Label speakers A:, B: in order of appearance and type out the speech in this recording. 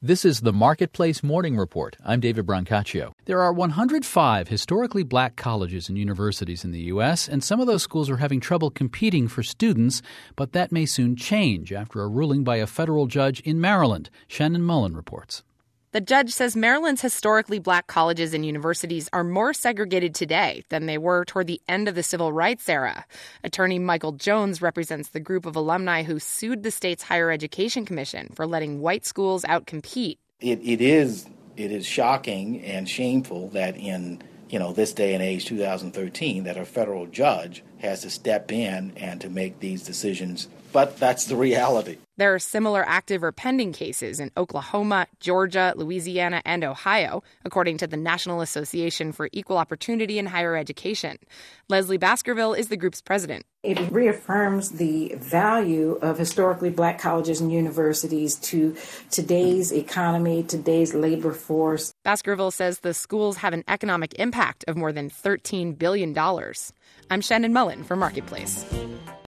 A: This is the Marketplace Morning Report. I'm David Brancaccio. There are 105 historically black colleges and universities in the U.S., and some of those schools are having trouble competing for students, but that may soon change after a ruling by a federal judge in Maryland. Shannon Mullen reports.
B: The judge says Maryland's historically black colleges and universities are more segregated today than they were toward the end of the civil rights era. Attorney Michael Jones represents the group of alumni who sued the state's Higher Education Commission for letting white schools outcompete.
C: It is shocking and shameful that in this day and age, 2013, that a federal judge has to step in and to make these decisions. But that's the reality.
B: There are similar active or pending cases in Oklahoma, Georgia, Louisiana, and Ohio, according to the National Association for Equal Opportunity in Higher Education. Leslie Baskerville is the group's president.
D: It reaffirms the value of historically black colleges and universities to today's economy, today's labor force.
B: Baskerville says the schools have an economic impact of more than $13 billion. I'm Shannon Mullen for Marketplace.